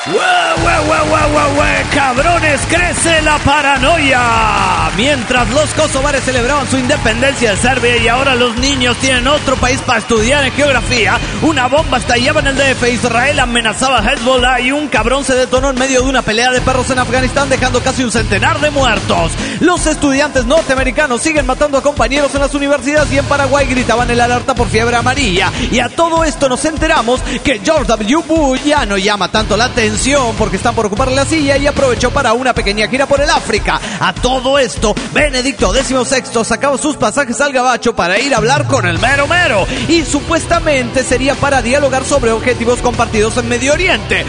Cabrones, crece la paranoia. Mientras los kosovares celebraban su independencia de Serbia y ahora los niños tienen otro país para estudiar en geografía, una bomba estallaba en el DF. Israel amenazaba a Hezbollah y un cabrón se detonó en medio de una pelea de perros en Afganistán, dejando casi un centenar de muertos. Los estudiantes norteamericanos siguen matando a compañeros en las universidades y en Paraguay gritaban el alerta por fiebre amarilla. Y a todo esto nos enteramos que George W. Bush ya no llama tanto la atención porque están por ocupar la silla y aprovechó para una pequeña gira por el África. A todo esto, Benedicto XVI sacaba sus pasajes al gabacho para ir a hablar con el mero mero y supuestamente sería para dialogar sobre objetivos compartidos en Medio Oriente.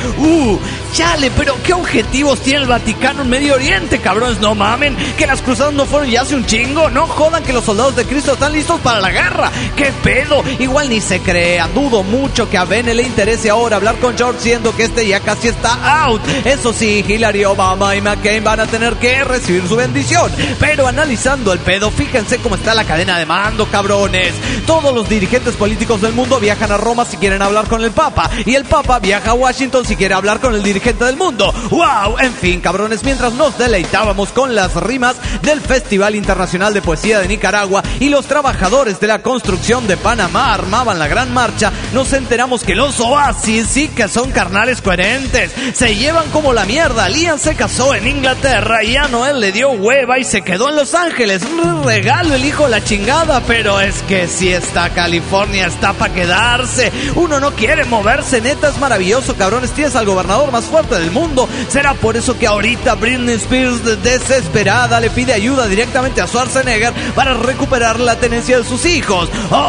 Chale, pero ¿qué objetivos tiene el Vaticano en Medio Oriente, cabrones? No mamen, que las cruzadas no fueron ya hace un chingo. No jodan que los soldados de Cristo están listos para la guerra. ¿Qué pedo? Igual ni se crea. Dudo mucho que a Bene le interese ahora hablar con George, siendo que este ya casi está out. Eso sí, Hillary, Obama y McCain van a tener que recibir su bendición. Pero analizando el pedo, fíjense cómo está la cadena de mando, cabrones. Todos los dirigentes políticos del mundo viajan a Roma si quieren hablar con el Papa, y el Papa viaja a Washington si quiere hablar con el dirigente del mundo. ¡Wow! En fin, cabrones, mientras nos deleitábamos con las rimas del Festival Internacional de Poesía de Nicaragua y los trabajadores de la construcción de Panamá armaban la gran marcha, nos enteramos que los Oasis sí que son carnales coherentes. Se llevan como la mierda. Liam se casó en Inglaterra y a Noel le dio hueva y se quedó en Los Ángeles. Un regalo el hijo de la chingada, pero es que si está California está para quedarse. Uno no quiere moverse, neta, es maravilloso, cabrones. Tienes al gobernador más fuerte del mundo. Será por eso que ahorita Britney Spears, desesperada, le pide ayuda directamente a Schwarzenegger para recuperar la tenencia de sus hijos.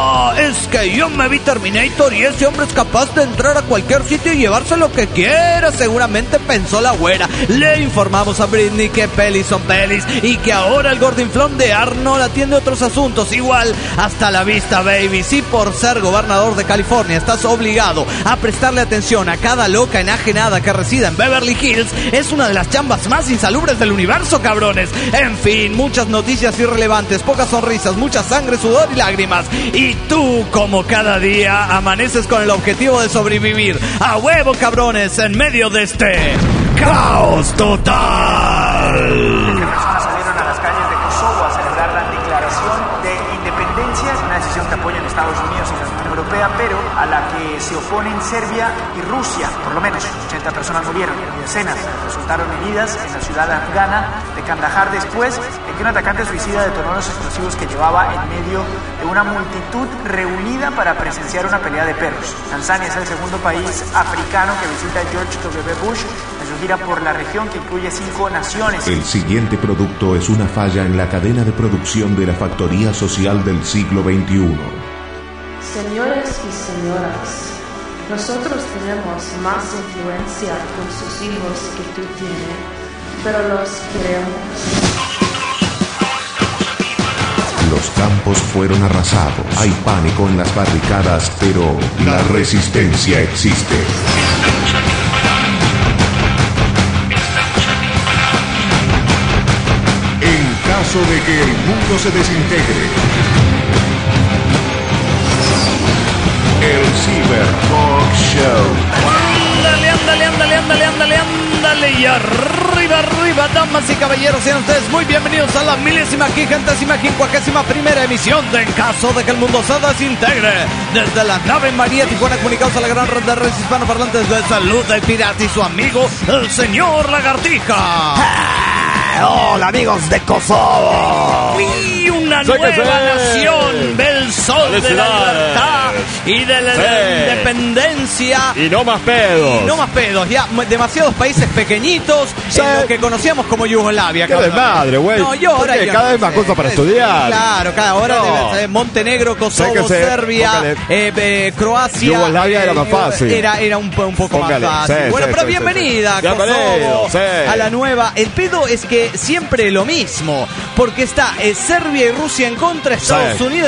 Es que yo me vi Terminator y ese hombre es capaz de entrar a cualquier sitio y llevarse lo que quiera, seguramente pensó la güera. Le informamos a Britney que pelis son pelis y que ahora el gordinflón de Arnold atiende otros asuntos. Igual, hasta la vista, baby. Si por ser gobernador de California estás obligado a prestarle atención a cada loca enajenada que resida en Beverly Hills, es una de las chambas más insalubres del universo, cabrones. En fin, muchas noticias irrelevantes, pocas sonrisas, mucha sangre, sudor y lágrimas. Y tú, como cada día, amaneces con el objetivo de sobrevivir. ¡A huevo, cabrones! En medio de este caos total. Personas salieron a las calles de Kosovo a celebrar la declaración de independencia. Es una decisión que apoyan Estados Unidos y la Unión Europea, pero a la que se oponen Serbia y Rusia. Por lo menos 80 personas murieron y decenas resultaron heridas en la ciudad afgana de Kandahar después de que un atacante suicida detonó los explosivos que llevaba en medio de una multitud reunida para presenciar una pelea de perros. Tanzania es el segundo país africano que visita George W. Bush en su gira por la región, que incluye 5 naciones. El siguiente producto es una falla en la cadena de producción de la factoría social del siglo XXI. Señores y señoras, nosotros tenemos más influencia con sus hijos que tú tienes, pero los queremos. Los campos fueron arrasados. Hay pánico en las barricadas, pero la resistencia existe. En caso de que el mundo se desintegre, el Cyber Talk Show. Ándale, y arriba, damas y caballeros, sean ustedes muy bienvenidos a la 1050ª emisión de En Caso de que el Mundo se Desintegre. Desde la nave María Tijuana, comunicados a la gran red de redes hispanoparlantes de Salud del Pirata y su amigo, el señor Lagartija. Hola, amigos de Kosovo. Y una nueva nación del sol de la libertad y de la independencia. Y no más pedos. Ya demasiados países pequeñitos en lo que conocíamos como Yugoslavia. Qué desmadre, güey. No, yo ahora cada vez más cosas para estudiar. Claro, ahora Montenegro, Kosovo, Serbia, Croacia. Yugoslavia era más fácil. Era un poco más fácil. Pero bienvenida, Kosovo, a la nueva. El pedo es que siempre lo mismo, porque está Serbia y Rusia en contra, Estados Unidos y la Unión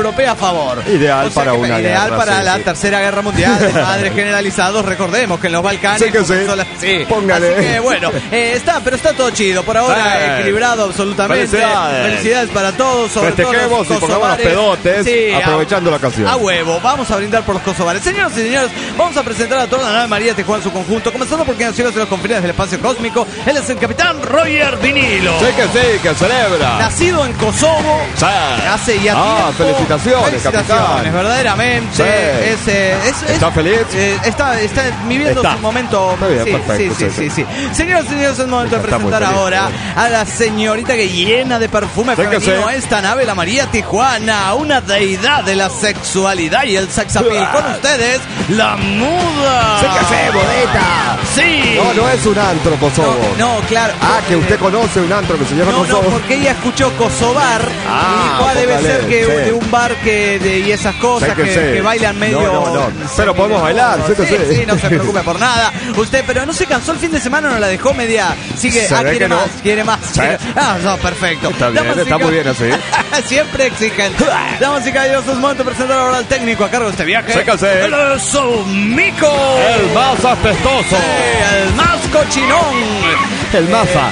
Europea a favor. Ideal para que una ideal guerra, para sí, la sí. Tercera Guerra Mundial de padres generalizados. Recordemos que en los Balcanes Sí que sí. sí. Póngale. Así que bueno, pero está todo chido. Por ahora equilibrado absolutamente. Felicidades para todos, sobre todo Festejemos los y pongamos los kosovares. pedotes, Sí, aprovechando la ocasión. A huevo, vamos a brindar por los kosovares. Señoras y señores, vamos a presentar a toda la nave María Tijuana en su conjunto, comenzando por quien nació en los confines del espacio cósmico. Él es el capitán Roger Vinilo. Sí, que celebra. Nacido en Kosovo, Sí. hace ya tiempo. Felicitaciones, capitán. Verdaderamente. Sí. ¿Está feliz? Está viviendo Está. su momento. Está bien, perfecto, Sí. Señoras y señores, es el momento de Está muy presentar feliz, ahora a la señorita que llena de perfume Sí que femenino sí. esta nave, la María Tijuana, una deidad de la sexualidad y el sexapil. Con ustedes, la muda. Sí que sí, bonita. Sí. No es un antro, Kosovo. No, claro. Que usted conoce un antro que se llama No, Kosovo. porque ella escuchó Kosovar y dijo, debe póngale, ser que sí. de un bar y esas cosas Sí que sí. que bailan medio... No. Pero podemos bailar, sí que sí. Sí, no se preocupe por nada. Usted, pero no se cansó el fin de semana, no la dejó media... Sigue, Se ve quiere que no. más, quiere más. Sí. No, perfecto. Está bien, Damas y está muy bien así. Siempre exigente. Damas y caballeros, es momento de presentar ahora al técnico a cargo de este viaje. Sí que sí. Él es Mico. El más apestoso. El más cochinón. El Maza.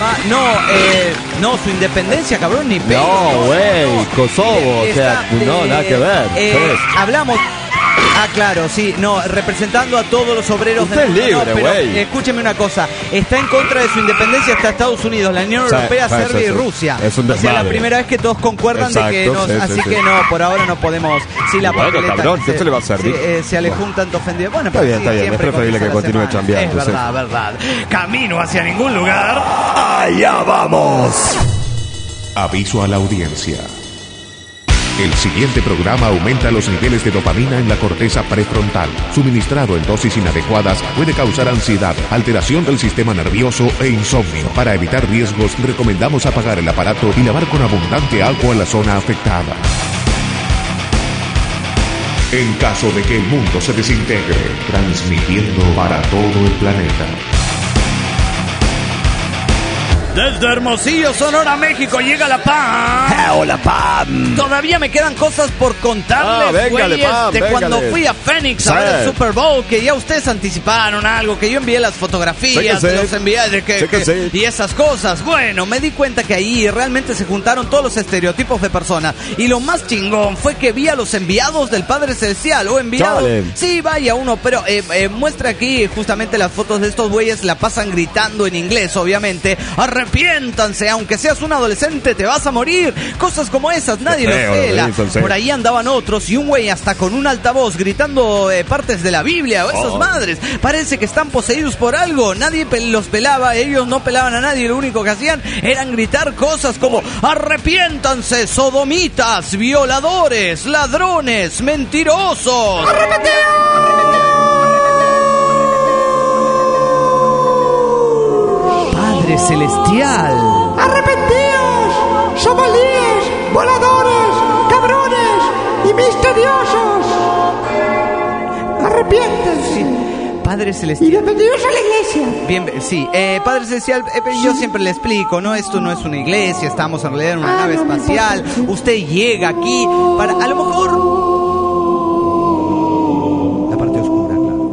No, su independencia, cabrón, ni pedo. No, güey, Kosovo, o sea, no, nada que ver. Pues. Hablamos... claro, sí, no, representando a todos los obreros Usted es libre, pero güey. escúcheme una cosa, está en contra de su independencia hasta Estados Unidos, la Unión Sí, Europea, sí, Serbia sí, y sí. Rusia. Es un o sea, la desmadre. primera vez que todos concuerdan de que Exacto, no, sí, así sí, que sí. no, por ahora no podemos. Sí, la Bueno, papeleta cabrón, se- ¿qué se le va a servir? Se alejó un tanto ofendido. Bueno, Está pero bien, sí, está bien, siempre es preferible comienza que la continúe semana. chambeando, Es sí. verdad. Camino hacia ningún lugar. Allá vamos. Aviso a la audiencia. El siguiente programa aumenta los niveles de dopamina en la corteza prefrontal. Suministrado en dosis inadecuadas puede causar ansiedad, alteración del sistema nervioso e insomnio. Para evitar riesgos, recomendamos apagar el aparato y lavar con abundante agua la zona afectada. En caso de que el mundo se desintegre, transmitiendo para todo el planeta. Desde Hermosillo, Sonora, México, llega la PAM. Hola, Pam. Todavía me quedan cosas por contarles, véngale, güeyes, Pam, de cuando véngale. fui a Phoenix Sí. a ver el Super Bowl, que ya ustedes anticiparon algo, que yo envié las fotografías, Sí que sí. los envié Sí que sí. y esas cosas. Bueno, me di cuenta que ahí realmente se juntaron todos los estereotipos de personas. Y lo más chingón fue que vi a los enviados del Padre Celestial, o enviados... Chale. Sí, vaya uno, pero muestra aquí justamente las fotos de estos güeyes, la pasan gritando en inglés, obviamente. Arrepiéntanse, aunque seas un adolescente, te vas a morir. Cosas como esas, nadie Qué lo feo, pela. lo dicen, sí. Por ahí andaban otros y un güey hasta con un altavoz gritando partes de la Biblia o esas madres. Parece que están poseídos por algo. Nadie los pelaba, ellos no pelaban a nadie. Lo único que hacían eran gritar cosas como arrepiéntanse, sodomitas, violadores, ladrones, mentirosos. Padre Celestial. ¡Arrepentíos! ¡Somalíes! ¡Voladores! ¡Cabrones! ¡Y misteriosos! ¡Arrepiéntanse! Padre Y Celestial. bienvenidos a la iglesia. Bien, sí, Padre Celestial, yo siempre le explico, ¿no? Esto no es una iglesia, estamos en realidad en una nave no me espacial. importa, sí. Usted llega aquí para, a lo mejor... La parte oscura, claro.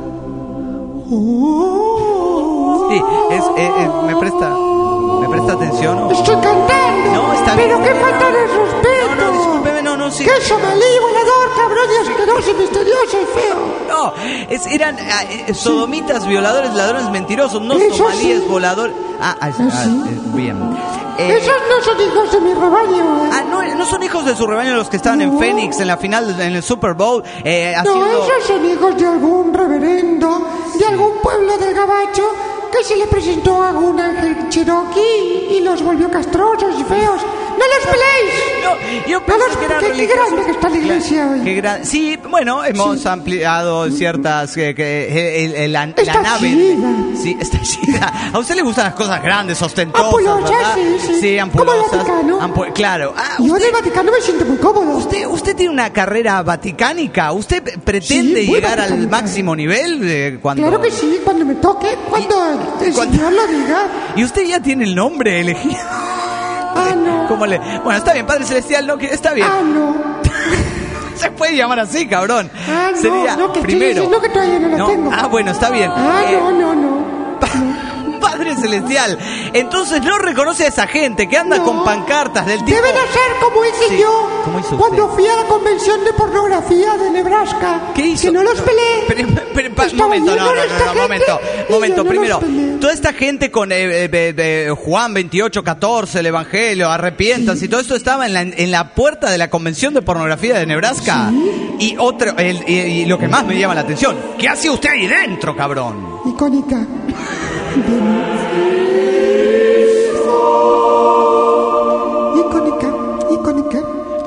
Sí, me presta atención. ¿No? Estoy cantando. No, está bien. Pero qué falta de respeto. No, discúlpeme, no, sí. ¡Qué somalí, volador, cabrón y asqueroso y misterioso y feo! No, eran sodomitas, violadores, ladrones, mentirosos, no Eso somalíes, sí. voladores... Bien. Esos no son hijos de mi rebaño. No son hijos de su rebaño los que estaban en No. Phoenix en la final, en el Super Bowl, No, haciendo... esos son hijos de algún reverendo, de algún pueblo del gabacho, que se le presentó a un ángel cherokee y los volvió castrosos y feos. ¡No los peléis! No, yo No pensé los que eran qué religiosos. grande que está la iglesia hoy. Sí, bueno, hemos ampliado ciertas... la Está nave... chida. Sí, está chida. A usted le gustan las cosas grandes, ostentosas, Ampulosas, ¿verdad? sí. Sí, ampulosas. Como el Vaticano. Claro. Yo en el Vaticano me siento muy cómodo. Usted tiene una carrera vaticánica. ¿Usted pretende Sí, muy llegar al vaticánica. máximo nivel cuando... Claro que sí, cuando me toque, cuando el cuando- Señor lo diga. Y usted ya tiene el nombre elegido. Ah, no. Bueno, está bien, Padre Celestial, no, está bien. Ah, no. se puede llamar así, cabrón. No, Sería no, que primero. estoy diciendo que todavía no la tengo. Ah, bueno, está bien. No. Padre Celestial. Entonces no reconoce a esa gente que anda con pancartas del tipo... Deben hacer como hice yo. ¿Cómo hizo cuando usted? fui a la convención de pornografía de Nebraska. ¿Qué hizo? Que no los peleé. Momento, primero, toda esta gente con Juan 28:14, el Evangelio, arrepiéntanse y todo esto estaba en la puerta de la convención de pornografía de Nebraska. Sí. Y lo que más me llama la atención, ¿qué hace usted ahí dentro, cabrón? Icónica. Icónica.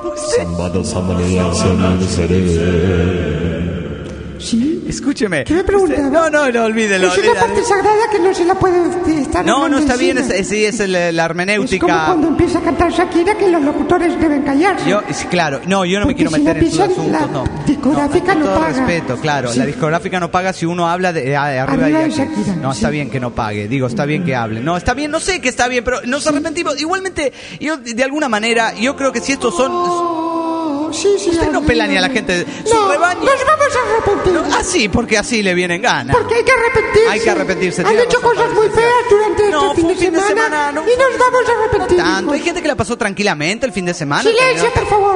Sí. Escúcheme. ¿Qué me preguntaba? No, olvídelo. Es una parte sagrada que no se la puede estar. No, está bien, es la hermenéutica. Es como cuando empieza a cantar Shakira que los locutores deben callarse. Claro, no, yo no me quiero meter en sus asuntos, no. La discográfica no paga. Respeto, claro, sí. La discográfica no paga si uno habla de arriba de Shakira. No, está bien que no pague, está bien que hable. No, está bien, no sé que está bien, pero nos arrepentimos. Igualmente, yo de alguna manera, yo creo que si estos son... Sí, usted no pela ni a la gente. Su rebaño. Nos vamos a arrepentir. Así, porque así le vienen ganas. Porque hay que arrepentirse. Hay que arrepentirse. Han hecho cosas muy feas durante este fin de semana. Y nos vamos a arrepentir. No tanto. Hay gente que la pasó tranquilamente el fin de semana. Silencio, por favor.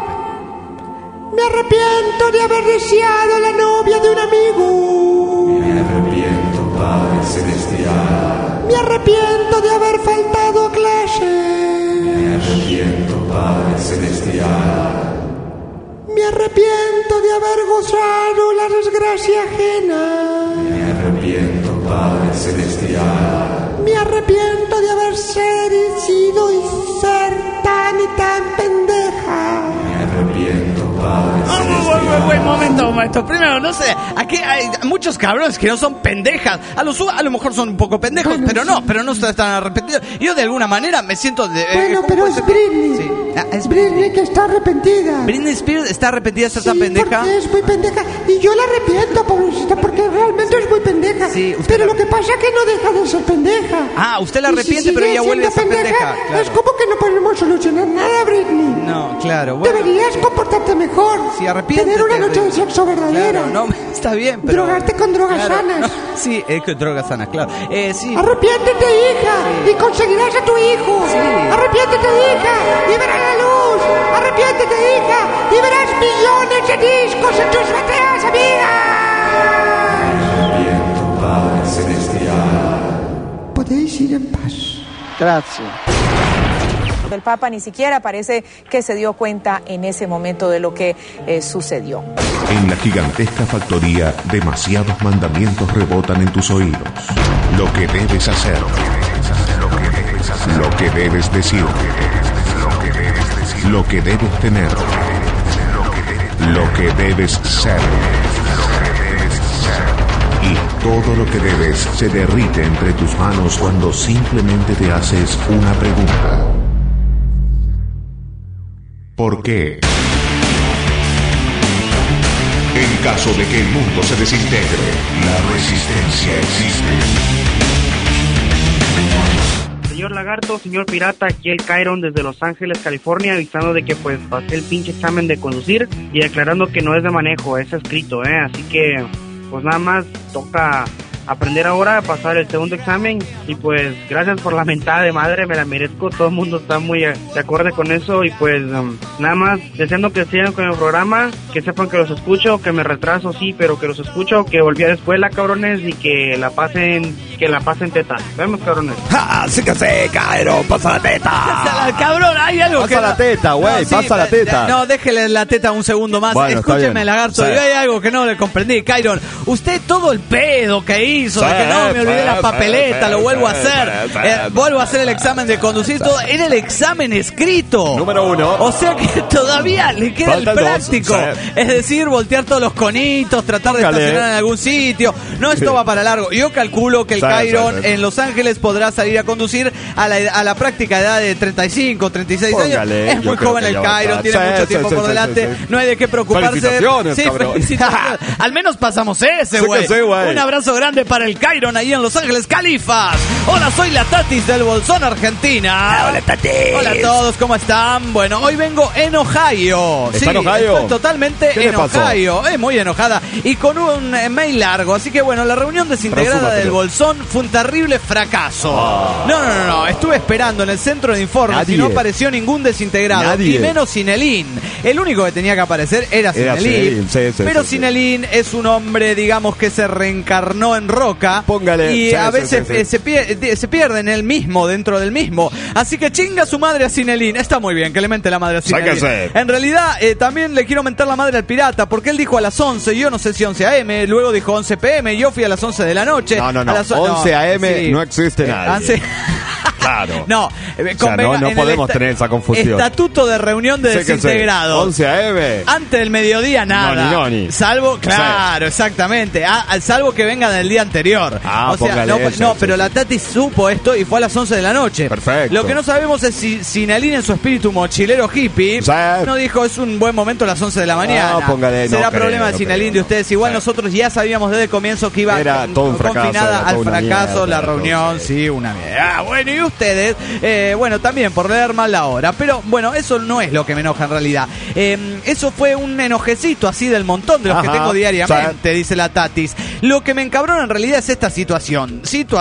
Disculpe. Me arrepiento de haber deseado la novia de un amigo. Me arrepiento, Padre Celestial. Me arrepiento de haber faltado a clase. Me arrepiento, Padre Celestial. Me arrepiento de haber gozado la desgracia ajena. Me arrepiento, Padre Celestial. Me arrepiento de haber sido y ser tan y tan pendeja. Me arrepiento, Padre Celestial. Momento. Primero, no sé, aquí hay muchos cabrones que no son pendejas. A lo mejor son un poco pendejos, bueno, pero no están arrepentidos. Yo de alguna manera me siento pero es Britney. Sí. Es Britney que está arrepentida. Britney Spears está arrepentida de ser tan pendeja. Porque es muy pendeja. Y yo la arrepiento, pobrecita, porque realmente es muy pendeja. Sí, pero lo que pasa es que no deja de ser pendeja. Ah, usted la arrepiente, pero ella vuelve a ser pendeja. Claro. Es como que no podemos solucionar nada, Britney. No, claro. Bueno. Deberías comportarte mejor. Sí, arrepiéntete. Tener una noche de sexo verdadera. Claro, no, está bien, pero... Drogarte con drogas sanas. No, sí, con drogas sanas, claro. Sí. Arrepiéntete, hija, y conseguirás a tu hijo. Sí. Arrepiéntete, hija, y verás la luz. Arrepiéntete, hija, y verás millones de discos en tus bateas, amiga. Me arrepiento, Padre Celestial. Podéis ir en paz. Gracias. El Papa ni siquiera parece que se dio cuenta en ese momento de lo que sucedió. En la gigantesca factoría, demasiados mandamientos rebotan en tus oídos. Lo que debes hacer, lo que debes decir, lo que debes tener, lo que debes ser. Y todo lo que debes se derrite entre tus manos cuando simplemente te haces una pregunta. ¿Por qué? En caso de que el mundo se desintegre, la resistencia existe. Señor Lagarto, señor Pirata, aquí el Kyron desde Los Ángeles, California, avisando de que pues pasé el pinche examen de conducir y declarando que no es de manejo, es escrito, así que pues nada más toca aprender ahora a pasar el segundo examen y pues gracias por la mentada de madre, me la merezco, todo el mundo está muy de acuerdo con eso y pues nada más deseando que sigan con el programa, que sepan que los escucho, que me retraso sí, pero que los escucho, que volví a la escuela, cabrones, y que la pasen teta. Vemos, cabrones. ¡Ja! ¡Sí que sé, Cairo! ¡Pasa la teta! Cabrón, hay algo pasa que... la teta, güey, no, sí, pasa la teta. No, déjele la teta un segundo más. Bueno, escúcheme, Lagarto, sí. Yo hay algo que no le comprendí. Kyron, usted todo el pedo que hizo, de que no, me olvidé la papeleta, lo vuelvo a hacer. Vuelvo a hacer el examen de conducir, todo. Era el examen escrito. Número 1. O sea que todavía le queda Faltan el práctico. dos, sí. Es decir, voltear todos los conitos, tratar de estacionar en algún sitio. No, esto va para largo. Yo calculo que el Chiron en Los Ángeles podrá salir a conducir a la práctica edad de 35, 36 años. Es muy joven el Chiron, tiene mucho tiempo por delante. No hay de qué preocuparse. Felicitaciones, felicitaciones. Al menos pasamos ese, güey. Un abrazo grande para el Chiron ahí en Los Ángeles, Califas. Hola, soy la Tatis del Bolsón, Argentina. Hola, Tatis. Hola a todos, ¿cómo están? Bueno, hoy vengo en Ohio. ¿Está en Ohio? Estoy totalmente en Ohio. Muy enojada. Y con un mail largo. Así que bueno, la reunión desintegrada del Bolsón fue un terrible fracaso. No. Estuve esperando en el centro de informes y no apareció ningún desintegrado. Y menos Sinelín. El único que tenía que aparecer era Sinelín. Pero Sinelín es un hombre, digamos, que se reencarnó en roca. Póngale. Y a veces se pierde en el mismo, dentro del mismo. Así que chinga su madre a Sinelín. Está muy bien que le mente la madre a Sinelín. En realidad, también le quiero mentar la madre al pirata, porque él dijo a las 11, yo no sé si 11 AM, luego dijo 11 PM, yo fui a las 11 de la noche. No. A las 11 AM no existe nadie. Claro. No, no podemos tener esa confusión. Estatuto de reunión de desintegrados. 11 AM. Antes del mediodía nada. Noni. Salvo, claro, exactamente. Salvo que venga del día anterior. O sea, pero la Tati supo esto y fue a las 11 de la noche. Perfecto. Lo que no sabemos es si Sinelín en su espíritu mochilero hippie no dijo es un buen momento a las 11 de la mañana. Será problema de Sinelín de ustedes. Igual nosotros ya sabíamos desde el comienzo que iba confinada al fracaso la reunión. Sí, una mierda. Bueno, y ustedes, también por leer mal la hora. Pero bueno, eso no es lo que me enoja en realidad. Eso fue un enojecito así del montón de los que tengo diariamente, dice la Tatis. Lo que me encabrona en realidad es esta situación.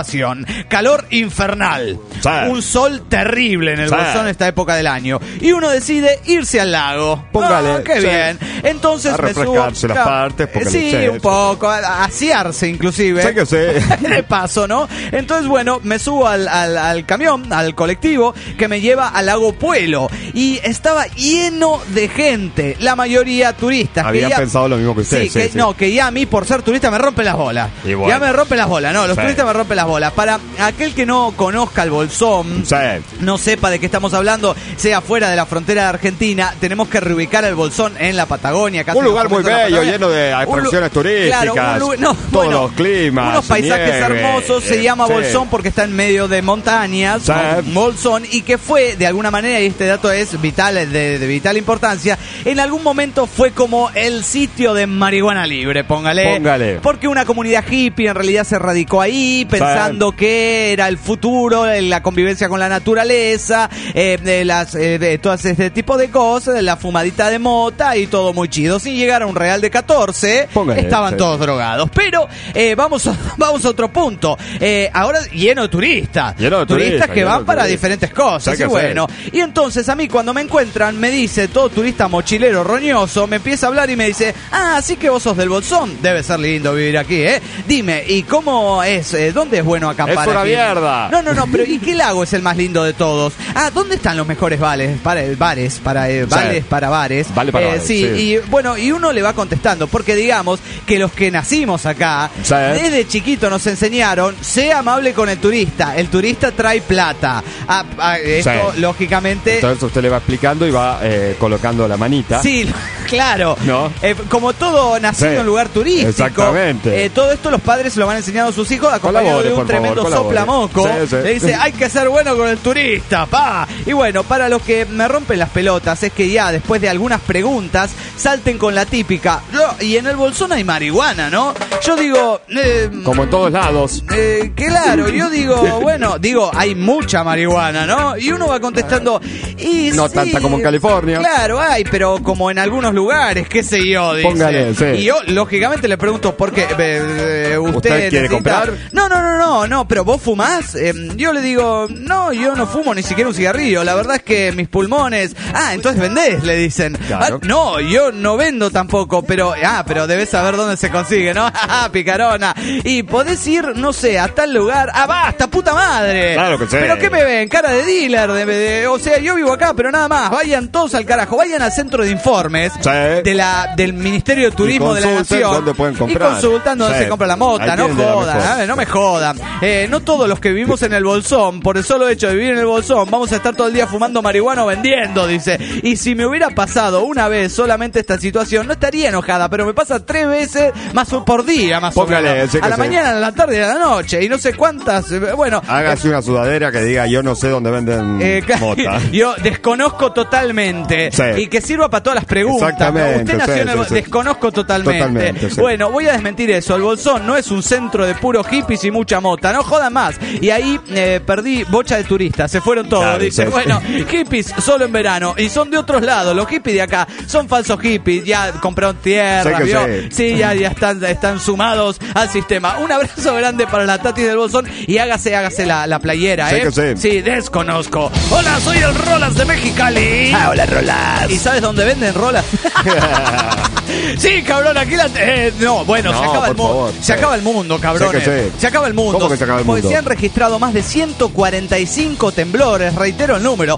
Calor infernal. Un sol terrible en el Bolsón esta época del año. Y uno decide irse al lago. Póngale. Qué bien. Entonces a refrescarse las partes. Un poco. A asearse inclusive. De paso, ¿no? Entonces, bueno, me subo al camión, al colectivo, que me lleva al lago Puelo. Y estaba lleno de gente. La mayoría turistas. Habían pensado lo mismo que ustedes. No, que ya a mí por ser turista me rompe las bolas. Bueno. Ya me rompe las bolas. No, los turistas me rompen las bolas. Para aquel que no conozca el Bolsón, no sepa de qué estamos hablando, sea fuera de la frontera de Argentina, tenemos que reubicar el Bolsón en la Patagonia. Un lugar muy bello, lleno de atracciones turísticas. Todos los climas. Unos paisajes hermosos. Se llama Bolsón porque está en medio de montañas. Bolsón, y que fue, de alguna manera, y este dato es vital, de vital importancia, en algún momento fue como el sitio de marihuana libre, póngale. Porque una comunidad hippie en realidad se radicó ahí, pensando que era el futuro, la convivencia con la naturaleza, de todo este tipo de cosas, de la fumadita de mota y todo muy chido. Sin llegar a un real de 14, estaban todos drogados. Pero vamos a otro punto. Ahora lleno de turistas. Turistas que van para diferentes cosas. Y bueno, y entonces a mí cuando me encuentran, me dice todo turista mochilero roñoso, me empieza a hablar y me dice, así que vos sos del Bolsón. Debe ser lindo vivir aquí, ¿eh? Dime, ¿y cómo es? ¿Dónde es bueno acampar? Es una mierda. No, pero ¿y qué lago es el más lindo de todos? ¿Dónde están los mejores bares? Bares para bares. Sí, y bueno, y uno le va contestando, porque digamos que los que nacimos acá, desde chiquito nos enseñaron, sea amable con el turista trae plata. Esto, lógicamente... Entonces usted le va explicando y va colocando la manita. Sí, claro. ¿No? Como todo nacido en un lugar turístico. Exactamente. Todo esto los padres se lo van enseñando a sus hijos acompañado de un tremendo soplamoco. Le dice, hay que ser bueno con el turista, pa. Y bueno, para los que me rompen las pelotas es que ya después de algunas preguntas salten con la típica. Y en el Bolsón hay marihuana, ¿no? Yo digo... como en todos lados. Claro, yo digo, hay mucha marihuana, ¿no? Y uno va contestando... Y no sí, tanta como en California. Claro, hay, pero como en algunos lugares, qué sé yo, dice. Póngale, Y yo, lógicamente, le pregunto, ¿por qué? ¿Usted quiere comprar? No, pero ¿vos fumás? Yo le digo, no, yo no fumo ni siquiera un cigarrillo. La verdad es que mis pulmones... entonces vendés, le dicen. Claro. No, yo no vendo tampoco, pero debes saber dónde se consigue, ¿no? Picarona. Y podés ir, no sé, a tal lugar. ¡Basta, puta madre! Claro que sí. ¿Pero qué me ven? Cara de dealer. O sea, yo vivo acá, pero nada más. Vayan todos al carajo. Vayan al centro de informes. del Ministerio de Turismo de la Nación. ¿Dónde pueden comprar? Y consultan dónde se compra la mota. No jodan, no me jodan. No todos los que vivimos en el Bolsón, por el solo hecho de vivir en el Bolsón, vamos a estar todo el día fumando marihuana o vendiendo, dice. Y si me hubiera pasado una vez solamente esta situación, no estaría enojada, pero me pasa 3 veces más por día, más o menos. A la mañana, a la tarde y a la noche. Y no sé cuántas. Bueno. Hágase una sudadera que diga yo no sé dónde venden mota. Yo desconozco totalmente. Y que sirva para todas las preguntas. Exactamente. Usted nació en el desconozco totalmente. Bueno, voy a desmentir eso. El Bolsón no es un centro de puro hippies y mucha mota. No jodan más. Y ahí perdí bocha de turistas. Se fueron todos. Claro, dice, bueno, hippies solo en verano. Y son de otros lados. Los hippies de acá son falsos hippies. Ya compraron tierra. Sí, ya están sumados al sistema. Un abrazo grande para la Tati del Bolsón. Y hágase la playera, Sí, desconozco. Hola, soy el Rolas de Mexicali. Hola, Rolas. ¿Y sabes dónde venden rolas? Sí, cabrón, aquí no, bueno, se acaba el mundo. Se acaba el mundo, cabrones. Se acaba el mundo. ¿Cómo que se acaba el mundo? Porque se han registrado más de 145 temblores, reitero el número,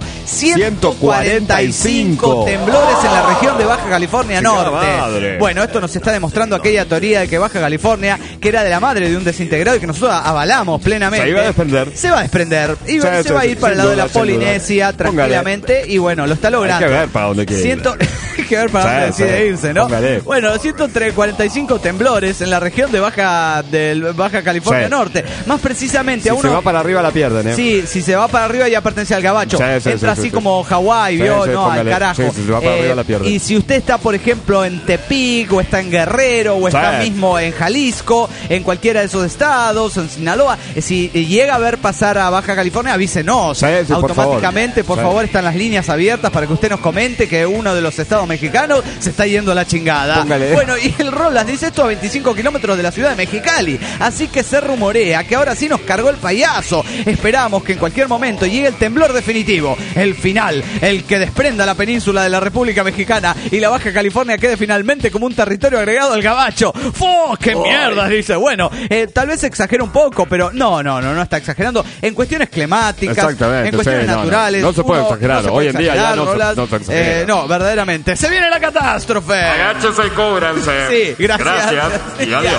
145 temblores en la región de Baja California Norte. Bueno, esto nos está demostrando aquella teoría de que Baja California, que era de la madre de un desintegrado y que nosotros avalamos plenamente. Se iba a desprender. Se va a desprender. Y se va a ir para el lado de la Polinesia tranquilamente. Y bueno, lo está logrando. Hay que ver para dónde quiere ir. Hay que ver para dónde decide irse, ¿no? Bueno, 145 temblores en la región de Baja California Norte. Más precisamente si se va para arriba la pierden, ¿eh? Sí, si se va para arriba ya pertenece al gabacho. Entra así como Hawái, ¿vio? No, al carajo. Si se va para arriba la pierden. Y si usted está, por ejemplo, en Tepic, o está en Guerrero, o está mismo en Jalisco, en cualquiera de esos estados, en Sinaloa, si llega a ver pasar a Baja California, avísenos. Automáticamente, por favor, están las líneas abiertas para que usted nos comente que uno de los estados mexicanos se está yendo a la chingada. Bueno, y el Rolas dice esto a 25 kilómetros de la ciudad de Mexicali. Así que se rumorea que ahora sí nos cargó el payaso. Esperamos que en cualquier momento llegue el temblor definitivo, el final, el que desprenda la península de la República Mexicana y la Baja California quede finalmente como un territorio agregado al gabacho. ¡Fu! ¡Qué mierda! Dice. Bueno, tal vez exagera un poco, pero no está exagerando. En cuestiones climáticas, en cuestiones naturales. No se puede exagerar. Hoy en día ya no se exagera. No, verdaderamente. ¡Se viene la catástrofe! Agáchense y cúbranse. Sí, gracias. Y adiós.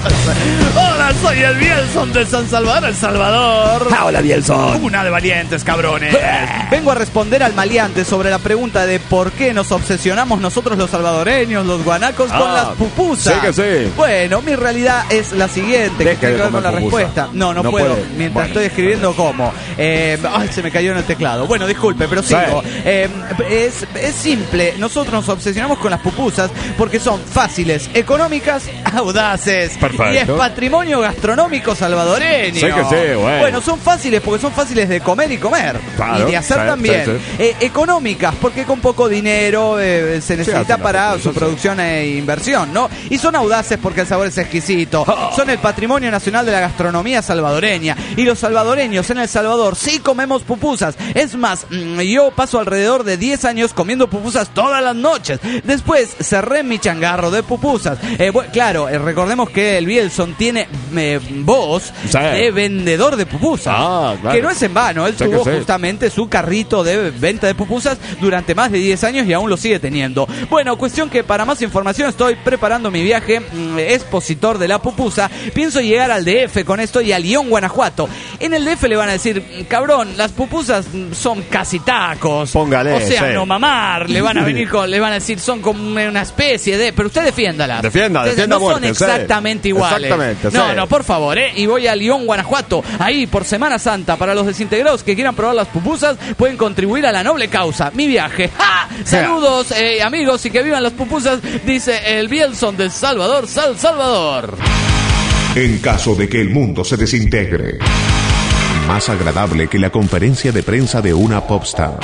Hola, soy el Bielson de San Salvador, El Salvador. Hola, Bielson. Una de valientes, cabrones. Vengo a responder al maleante sobre la pregunta de por qué nos obsesionamos nosotros los salvadoreños, los guanacos, con las pupusas. Sí que sí. Bueno, mi realidad es la siguiente, que tiene que ver con la respuesta. No puedo. Mientras estoy escribiendo, ¿cómo? Ay, se me cayó en el teclado. Bueno, disculpe, pero sigo. Es simple. Nosotros nos obsesionamos con las pupusas porque son fáciles, económicas, audaces. Perfecto. Y es patrimonio gastronómico salvadoreño. Sí que sí, güey. Bueno, son fáciles porque son fáciles de comer y comer. Claro, y de hacer también. Económicas porque con poco dinero se necesita para su producción e inversión, ¿no? Y son audaces porque el sabor es exquisito. Son el patrimonio nacional de la gastronomía salvadoreña. Y los salvadoreños en El Salvador sí comemos pupusas. Es más, yo paso alrededor de 10 años comiendo pupusas todas las noches. Después cerré mi changarro de pupusas. Claro, recordemos que el Bielson tiene voz de vendedor de pupusas. Claro. Que no es en vano. Él tuvo justamente su carrito de venta de pupusas durante más de 10 años y aún lo sigue teniendo. Bueno, cuestión que para más información estoy preparando mi viaje expositor de la pupusa. Pienso llegar al DF con esto y a León, Guanajuato. En el DF le van a decir, cabrón, las pupusas son casi tacos. Póngale. O sea, no mamar. Le van a venir le van a decir, son como una especie de... Pero usted defiéndalas. Defienda no muerte, son exactamente iguales. Exactamente, no, por favor, Y voy a León, Guanajuato. Ahí, por Semana Santa, para los desintegrados que quieran probar las pupusas, pueden contribuir a la noble causa. Mi viaje. ¡Ja! Saludos, amigos, y que vivan las pupusas, dice el Bielson de Salvador, Salvador. En caso de que el mundo se desintegre, más agradable que la conferencia de prensa de una popstar.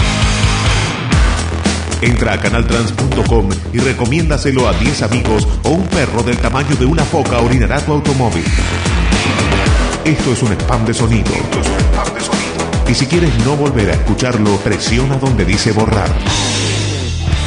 Entra a canaltrans.com y recomiéndaselo a 10 amigos o un perro del tamaño de una foca orinará tu automóvil. Esto es un spam de sonido. Y si quieres no volver a escucharlo, presiona donde dice borrar.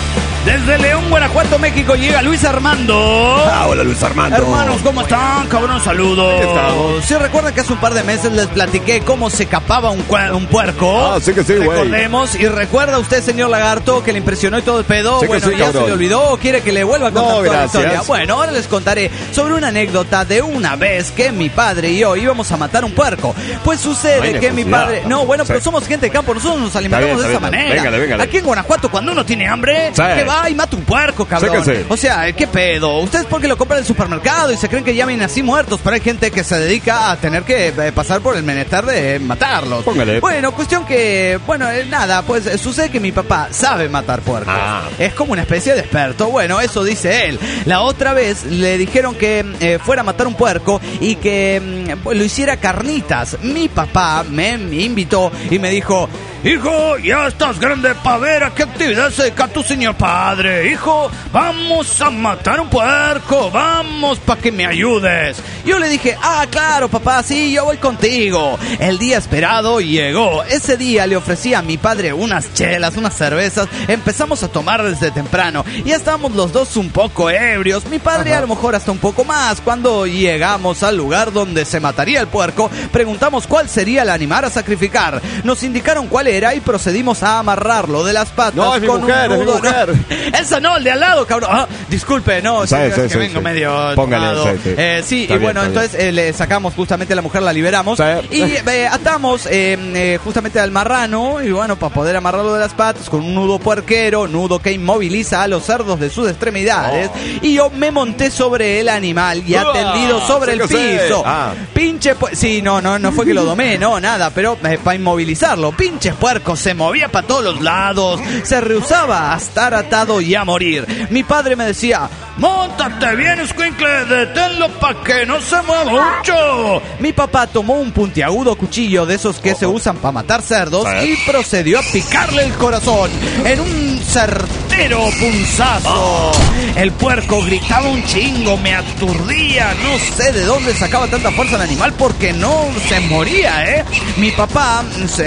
Desde León, Guanajuato, México, llega Luis Armando. Hola, Luis Armando. Hermanos, ¿cómo están? Cabrón, saludos. ¿Sí recuerdan que hace un par de meses les platiqué cómo se capaba un puerco? Sí que sí, güey. Recordemos. ¿Y recuerda usted, señor Lagarto, que le impresionó y todo el pedo? Sí, bueno, sí, ¿ya cabrón. se le olvidó o quiere que le vuelva a contar toda gracias. la historia? Bueno, ahora les contaré sobre una anécdota de una vez que mi padre y yo íbamos a matar un puerco. Pues sucede que mi padre... No, bueno, pero somos gente de campo, nosotros nos alimentamos de esa manera. Véngale. Aquí en Guanajuato, cuando uno tiene hambre, que va y mata un puerco, cabrón. Sí que sí. O sea, ¿qué pedo? Ustedes porque lo compran en el supermercado y se creen que ya vienen así muertos, pero hay gente que se dedica a tener que pasar por el menester de matarlos. Póngale. Bueno, cuestión que, nada, pues sucede que mi papá sabe matar puercos. Es como una especie de experto. Bueno, eso dice él. La otra vez le dijeron que fuera a matar un puerco y que lo hiciera carnitas. Mi papá me invitó y me dijo: hijo, ya estás grande para ver a qué actividad se dedica tu señor padre. Hijo, vamos a matar un puerco, vamos para que me ayudes. Yo le dije: claro papá, sí, yo voy contigo. El día esperado llegó. Ese día le ofrecí a mi padre unas chelas, unas cervezas. Empezamos a tomar desde temprano. Ya estábamos los dos un poco ebrios. Mi padre a lo mejor hasta un poco más. Cuando llegamos al lugar donde se mataría el puerco, preguntamos cuál sería el animal a sacrificar. Nos indicaron cuál era y procedimos a amarrarlo de las patas. No, es mi mujer, es mi mujer. Esa no, el de al lado, cabrón. Disculpe, no, Sí, que vengo medio Póngale, tomado. sí. Sí, Está y bien, bueno, está entonces le sacamos justamente a la mujer, la liberamos. Sí. Y atamos justamente al marrano. Y bueno, para poder amarrarlo de las patas con un nudo puerquero, nudo que inmoviliza a los cerdos de sus extremidades. Y yo me monté sobre el animal y atendido sobre el piso. Pinche sí, no fue que lo domé, no, nada, pero para inmovilizarlo. Pinche puerco se movía para todos los lados, se rehusaba a estar atado y a morir. Mi padre me decía: móntate bien, escuincle, deténlo para que no se mueva mucho. Mi papá tomó un puntiagudo cuchillo de esos que se usan para matar cerdos y procedió a picarle el corazón en un certero punzazo. El puerco gritaba un chingo, me aturdía, no sé de dónde sacaba tanta fuerza el animal porque no se moría, Mi papá,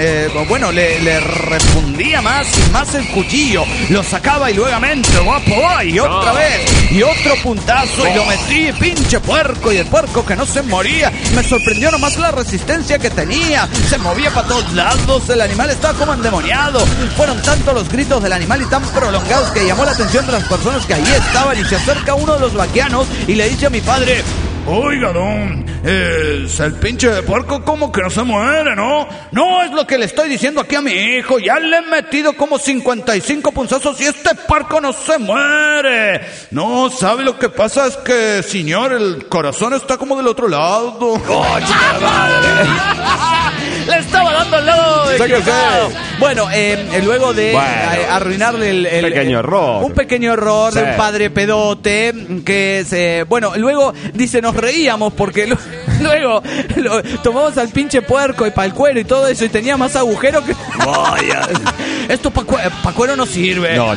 le refundía más y más el cuchillo, lo sacaba y luego y otra vez, y otro puntazo y lo metí, pinche puerco, y el puerco que no se moría. Me sorprendió nomás la resistencia que tenía, se movía para todos lados, el animal estaba como endemoniado. Fueron tantos los gritos del animal y tan prolongados que llamó la atención de las personas que ahí estaban, y se acerca uno de los vaquianos y le dice a mi padre: oiga, don, el pinche puerco como que no se muere, ¿no? No, es lo que le estoy diciendo aquí a mi hijo. Ya le he metido como 55 punzazos y este puerco no se muere. No, ¿sabe lo que pasa? Es que, señor, el corazón está como del otro lado. ¡Oh, chica madre! Le estaba dando al lado equivocado. Bueno, luego de arruinarle el pequeño error. Un pequeño error de un padre pedote que se... Bueno, luego dice, nos reíamos porque luego tomamos al pinche puerco y para el cuero y todo eso y tenía más agujero que... Vaya. Esto para cuero no sirve. No.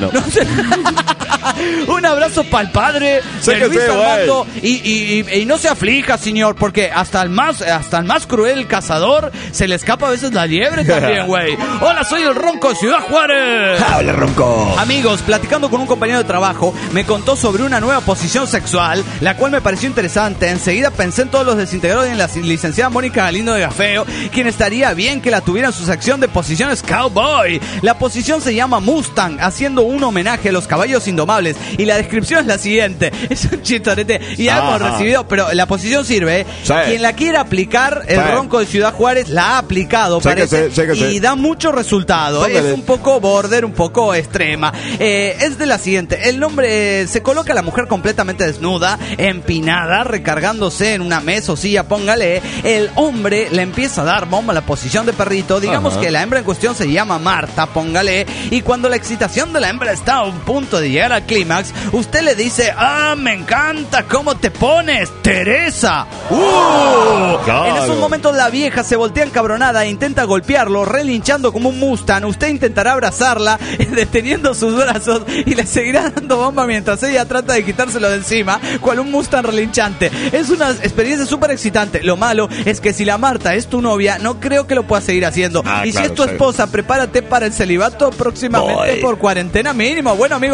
Un abrazo para el padre de Luis Armando y no se aflija, señor, porque hasta el más cruel cazador se le escapa a veces la liebre también, güey. Hola, soy el Ronco de Ciudad Juárez. Hola, Ronco. Amigos, platicando con un compañero de trabajo, me contó sobre una nueva posición sexual, la cual me pareció interesante. Enseguida pensé en todos los desintegrados y en la licenciada Mónica Galindo de Gafeo, quien estaría bien que la tuviera en su sección de posiciones cowboy. La posición se llama Mustang, haciendo un homenaje a los caballos indomables, y la descripción es la siguiente. Es un chistorete y ya hemos recibido, pero la posición sirve, sí. Quien la quiera aplicar, el Ronco de Ciudad Juárez la ha aplicado, parece, y da mucho resultado. Es un poco border, un poco extrema. Es de la siguiente: el hombre se coloca a la mujer completamente desnuda, empinada, recargándose en una mesa o silla, póngale. El hombre le empieza a dar bomba a la posición de perrito. Digamos que la hembra en cuestión se llama Marta, póngale. Y cuando la excitación de la hembra está a un punto de llegar al clímax, usted le dice: me encanta cómo te pones, Teresa. En esos momentos la vieja se voltea encabronada e intenta golpearlo, relinchando como un Mustang. Usted intentará abrazarla, deteniendo sus brazos, y le seguirá dando bomba mientras ella trata de quitárselo de encima, cual un Mustang relinchante. Es una experiencia súper excitante. Lo malo es que si la Marta es tu novia, no creo que lo puedas seguir haciendo. Y si es tu esposa, prepárate para el celibato próximamente por cuarentena mínimo. Bueno, amigos, cuídense.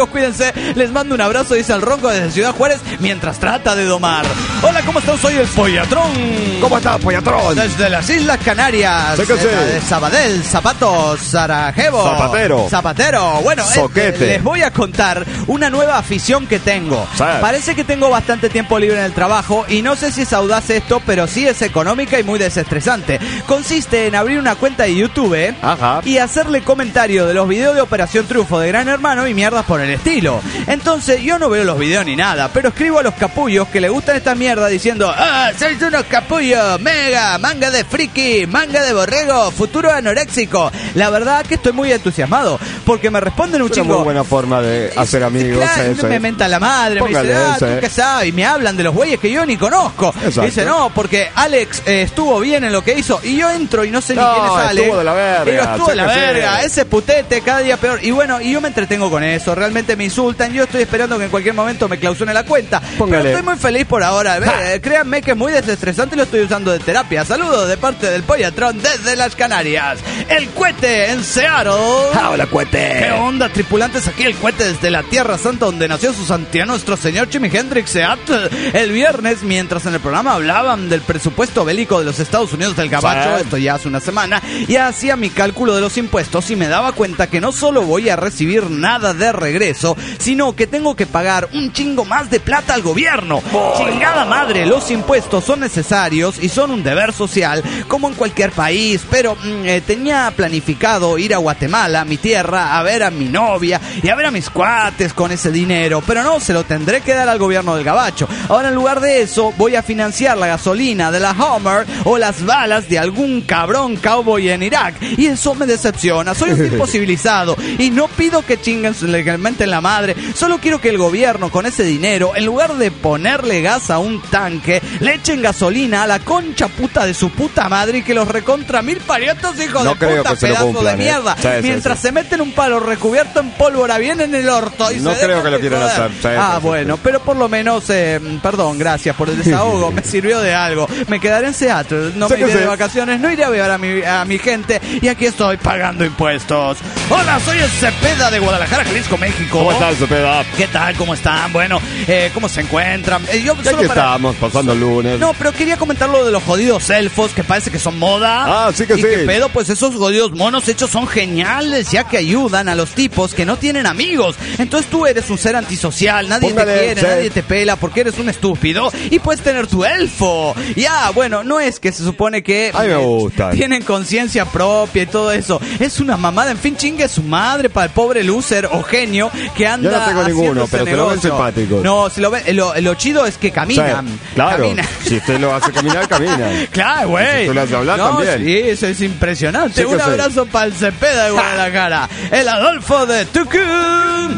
Chile. Les mando un abrazo, dice el Ronco desde Ciudad Juárez, mientras trata de domar. Hola, ¿cómo están? Soy el Pollatrón. ¿Cómo estás, Pollatrón? Desde las Islas Canarias. Sí que sí. De Sabadell, Zapatos, Sarajevo. Zapatero. Bueno, les voy a contar una nueva afición que tengo. Sí. Parece que tengo bastante tiempo libre en el trabajo y no sé si es audaz esto, pero sí es económica y muy desestresante. Consiste en abrir una cuenta de YouTube y hacerle comentario de los videos de Operación Triunfo de Gran Hermano y mierdas por el estilo. Entonces yo no veo los videos ni nada, pero escribo a los capullos que les gustan esta mierda diciendo: ¡ah, sois unos capullos! ¡Mega! ¡Manga de friki! ¡Manga de borrego! ¡Futuro anoréxico! La verdad que estoy muy entusiasmado porque me responden un chico. Es muy buena forma de hacer amigos. Claro, me mentan la madre, póngale, me dicen, ¿tú qué sabes? Y me hablan de los güeyes que yo ni conozco. Exacto. Dice, no, porque Alex estuvo bien en lo que hizo. Y yo entro y no sé ni quién es Alex. Estuvo de la verga. Estuvo de la verga. Ese putete cada día peor. Y bueno, y yo me entretengo con eso. Realmente me insultan. Yo estoy esperando que en cualquier momento me clausuren la cuenta. Póngale. Pero estoy muy feliz por ahora. Créanme que es muy desestresante y lo estoy usando de terapia. Saludos de parte del Pollatrón desde las Canarias. El Cuete en Seattle. Hola, Cuete. ¿Qué onda, tripulantes? Aquí el Cuete desde la Tierra Santa, donde nació su santidad nuestro señor Jimi Hendrix, Seattle. El viernes, mientras en el programa hablaban del presupuesto bélico de los Estados Unidos del Gabacho, esto ya hace una semana, ya hacía mi cálculo de los impuestos y me daba cuenta que no solo voy a recibir nada de regreso, sino que tengo que pagar un chingo más de plata al gobierno. Chingada madre, los impuestos son necesarios y son un deber social, como en cualquier país, pero tenía planificado ir a Guatemala, mi tierra, a ver a mi novia y a ver a mis cuates con ese dinero, pero no, se lo tendré que dar al gobierno del Gabacho. Ahora, en lugar de eso, voy a financiar la gasolina de la Homer o las balas de algún cabrón cowboy en Irak, y eso me decepciona. Soy un tipo civilizado y no pido que chinguen legalmente en la madre, solo quiero que el gobierno con ese dinero, en lugar de ponerle gas a un tanque, le echen gasolina a la concha puta de su puta madre y que los recontra mil parientos hijos de puta, pedazo de mierda. Mientras se meten un palo recubierto en pólvora bien en el orto y no creo que lo quieran hacer. Bueno, pero por lo menos, perdón, gracias por el desahogo, me sirvió de algo. Me quedaré en Seattle, no me iré de vacaciones, no iré a ver a mi gente, y aquí estoy pagando impuestos. Hola, soy el Cepeda de Guadalajara, Jalisco, México. ¿Cómo estás, Cepeda? ¿Qué tal? ¿Cómo están? Bueno, ¿cómo se encuentran? Aquí estamos, pasando el lunes. No, pero quería comentar lo de los jodidos elfos, que parece que son moda. Ah, sí que sí. ¿Qué pedo? Pues esos jodidos monos hechos son geniales, ya que ayudan a los tipos que no tienen amigos. Entonces tú eres un ser antisocial, nadie te quiere, nadie te pela porque eres un estúpido y puedes tener tu elfo. Ya, bueno, no es que se supone que a mí me gustan, tienen conciencia propia y todo eso. Es una mamada, en fin, chingue su madre para el pobre loser o genio que anda. Yo no tengo ninguno, pero se lo ven simpáticos. No, si lo ven, lo chido es que caminan. Sí, claro, caminan. Si usted lo hace caminar, caminan. Claro, güey. Si usted lo hace hablar, también. Sí, eso es impresionante. Un abrazo para el Cepeda de Guadalajara. El Adolfo de Tucumán.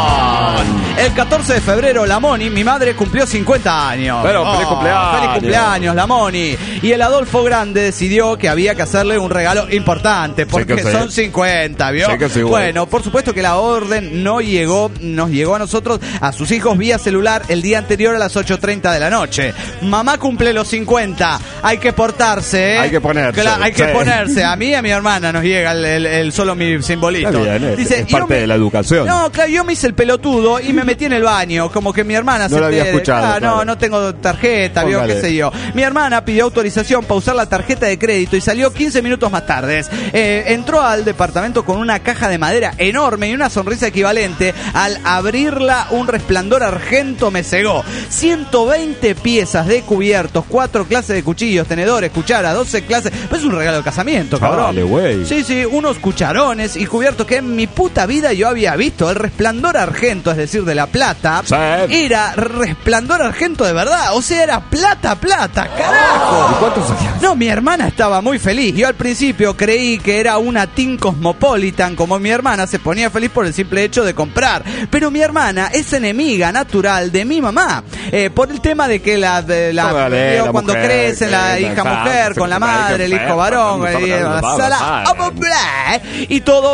El 14 de febrero, la Moni, mi madre, cumplió 50 años. Pero feliz cumpleaños. Feliz cumpleaños, la Moni. Y el Adolfo Grande decidió que había que hacerle un regalo importante, porque son 50, ¿vio? Sí que sí, bueno, por supuesto que la orden nos llegó a nosotros, a sus hijos, vía celular el día anterior a las 8:30 de la noche. Mamá cumple los 50, hay que portarse, ¿eh? Hay que ponerse. Hay que ponerse. A mí y a mi hermana nos llega el solo mi simbolito. Bien, dice, es parte de la educación. No, claro, yo me hice el pelotudo y me metí en el baño, como que mi hermana no lo había escuchado. No tengo tarjeta, vio, qué sé yo. Mi hermana pidió autorización para usar la tarjeta de crédito y salió 15 minutos más tarde. Entró al departamento con una caja de madera enorme y una sonrisa equivalente. Al abrirla, un resplandor argento me cegó. 120 piezas de cubiertos, 4 clases de cuchillos, tenedores, cucharas, 12 clases. Pues es un regalo de casamiento, cabrón. Dale, güey. Sí, unos cucharones y cubiertos que en mi puta vida yo había visto. El resplandor argento, es decir, de la plata, era resplandor argento de verdad. O sea, era plata, carajo. ¿Y cuántos años? No, mi hermana estaba muy feliz. Yo al principio creí que era una Tin Cosmopolitan, como mi hermana se ponía feliz por el simple hecho de comprar. Pero mi hermana es enemiga natural de mi mamá. Por el tema de que cuando mujer, crecen, la hija mujer con la madre, el hijo varón, y todo se tornó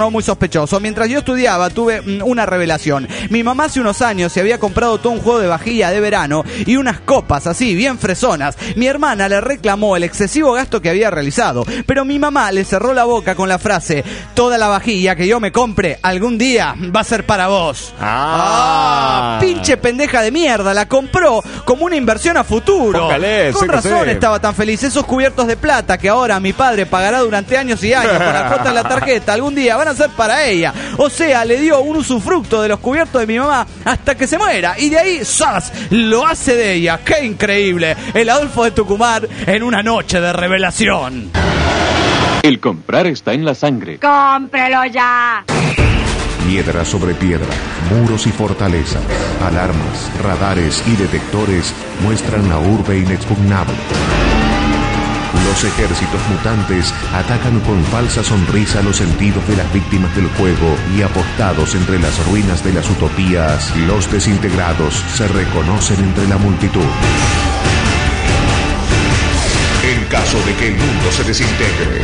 tornó muy sospechoso. Mientras yo estudiaba, tuve una revelación. Mi mamá hace unos años se había comprado todo un juego de vajilla de verano y unas copas así, bien fresonas. Mi hermana le reclamó el excesivo gasto que había realizado, pero mi mamá le cerró la boca con la frase: toda la vajilla que yo me compre algún día va a ser para vos. Pinche pendeja de mierda, la compró como una inversión a futuro. Póngale, con razón estaba tan feliz. Esos cubiertos de plata que ahora mi padre pagará durante años y años con la cuota en la tarjeta, algún día van a ser para ella. O sea, le dio un usufructo de los cubiertos de mi mamá hasta que se muera, y de ahí ¡zas!, lo hace de ella. ¡Qué increíble! El Adolfo de Tucumán en una noche de revelación. El comprar está en la sangre. ¡Cómprelo ya! Piedra sobre piedra, muros y fortalezas, alarmas, radares y detectores muestran la urbe inexpugnable. Los ejércitos mutantes atacan con falsa sonrisa los sentidos de las víctimas del juego y apostados entre las ruinas de las utopías, los desintegrados se reconocen entre la multitud. En caso de que el mundo se desintegre.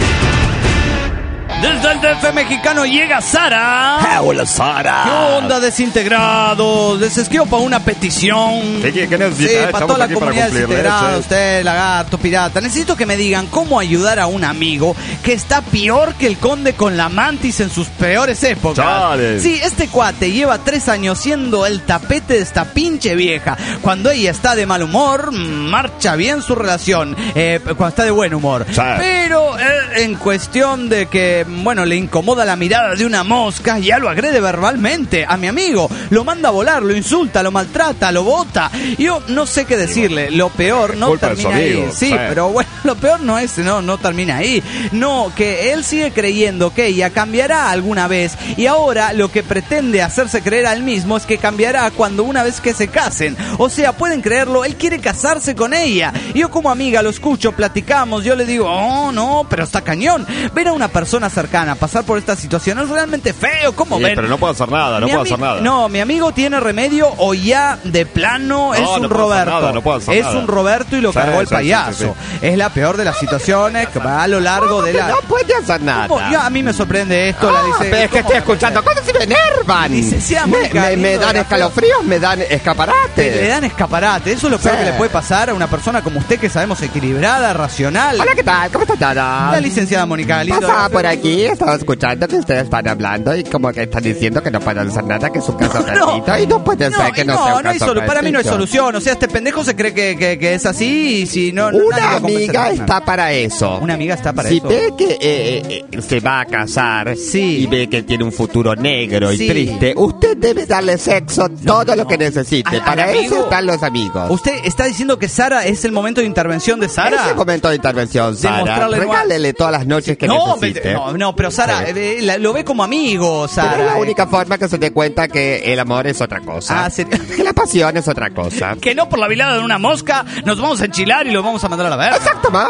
Desde el DF mexicano llega Sara. Hola, Sara. ¿Qué onda, desintegrados? Les escribo para una petición. ¿Qué necesita? Sí, para toda la comunidad desintegrada, sí. usted, lagarto, pirata. Necesito que me digan cómo ayudar a un amigo que está peor que el conde con la mantis en sus peores épocas. Chale. Sí, este cuate lleva 3 años siendo el tapete de esta pinche vieja. Cuando ella está de mal humor, marcha bien su relación. Cuando está de buen humor. Chale. Pero en cuestión de que, bueno, le incomoda la mirada de una mosca, ya lo agrede verbalmente a mi amigo, lo manda a volar, lo insulta, lo maltrata, lo bota. Yo no sé qué decirle. Lo peor no termina ahí. Sí, pero bueno, lo peor no termina ahí. No, que él sigue creyendo que ella cambiará alguna vez, y ahora lo que pretende hacerse creer a él mismo es que cambiará cuando una vez que se casen. O sea, pueden creerlo, él quiere casarse con ella. Yo como amiga lo escucho, platicamos, yo le digo, oh no, pero está cañón. Ver a una persona cercana pasar por esta situación es realmente feo. ¿Cómo ven? Pero no puedo hacer nada, No, mi amigo tiene remedio o ya de plano es un Roberto. Es un Roberto y lo cargó el payaso. Es la peor de las situaciones que va a lo largo de la... No puede hacer nada. A mí me sorprende esto. Pero es que estoy escuchando cosas y me enervan. Licenciada me dan escalofríos, me dan escaparate. Le dan escaparate. Eso es lo peor que le puede pasar a una persona como usted, que sabemos equilibrada, racional. Hola, ¿qué tal? ¿Cómo está, Tara? La licenciada Mónica Galindo. Pasa por aquí, estaba escuchando que ustedes están hablando y como que están diciendo que no pueden hacer nada, que es un caso perdido. Y no puede ser que no sea un caso perdido. Para mí no hay solución. O sea, este pendejo se cree que es así, y si no... Una amiga está para eso. Una amiga está para eso. eso. Si ve que se va a casar y ve que tiene un futuro negro y triste, usted debe darle sexo todo lo que necesite. Para eso están los amigos. ¿Usted está diciendo que Sara es el momento de intervención de Sara? Es el momento de intervención, Sara. Regálele todas las noches que necesite. No, pero Sara, lo ve como amigo, Sara. Pero es la única forma que se dé cuenta que el amor es otra cosa. Que la pasión es otra cosa. Que no por la vilada de una mosca nos vamos a enchilar y lo vamos a mandar a la verga.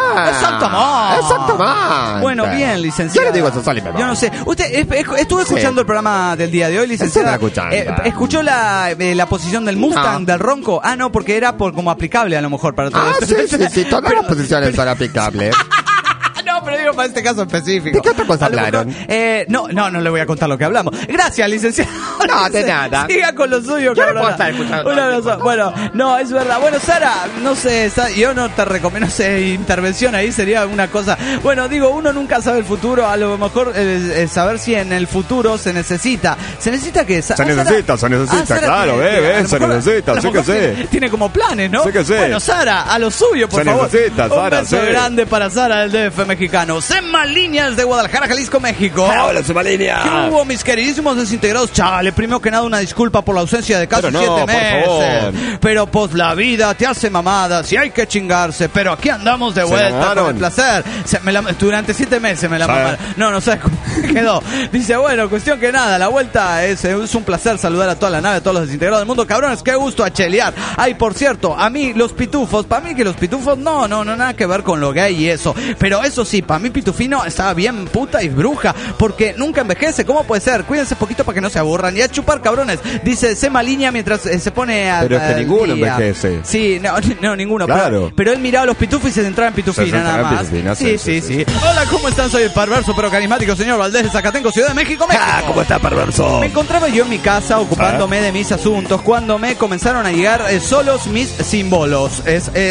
Exactamente. Bueno, bien, licenciado. Yo le digo eso, Soli, yo no sé. Usted estuvo escuchando el programa del día de hoy, licenciada. ¿Escuchó la posición del Mustang, del Ronco? Ah, no, porque era como aplicable a lo mejor para todo esto. Sí, todas las posiciones son aplicables. No, pero digo para este caso específico. ¿De qué otra cosa hablaron? No le voy a contar lo que hablamos. Gracias, licenciado. No, de nada. Siga con lo suyo, yo no puedo estar escuchando. Bueno, no, es verdad. Bueno, Sara, no sé, yo no te recomiendo, no sé, intervención ahí sería una cosa. Bueno, digo, uno nunca sabe el futuro. A lo mejor saber si en el futuro se necesita. ¿Se necesita qué? Se necesita, claro, se necesita, sí que sé. Tiene como planes, ¿no? Sí que sé. Bueno, Sara, a lo suyo, por favor. Se necesita, Sara, un beso grande para Sara del DF mexicano. Sema Líneas de Guadalajara, Jalisco, México. Hola, Sema Líneas. ¿Qué hubo, mis queridísimos desintegrados? Chale, primero que nada una disculpa por la ausencia de casi 7 meses. Por favor. Pero pues la vida te hace mamadas y hay que chingarse. Pero aquí andamos de vuelta con el placer. Durante 7 meses me la mamaron. No sé cómo quedó. Dice, bueno, cuestión que nada, la vuelta es un placer saludar a toda la nave, a todos los desintegrados del mundo. Cabrones, qué gusto a chelear. Ay, por cierto, a mí los pitufos, para mí que los pitufos no, nada que ver con lo gay y eso. Pero eso sí, para mí mi pitufino estaba bien puta y bruja, porque nunca envejece. ¿Cómo puede ser? Cuídense poquito para que no se aburran. Y a chupar, cabrones. Dice Sema Línea mientras se pone a... Pero es que ninguno envejece. Sí, no, ninguno. Claro. Pero él miraba a los pitufos y se centraba en pitufina nada más. Sí. Hola, ¿cómo están? Soy el perverso pero carismático señor Valdés de Zacatenco, Ciudad de México, México. ¿Cómo está, perverso? Me encontraba yo en mi casa ocupándome de mis asuntos cuando me comenzaron a llegar solos mis símbolos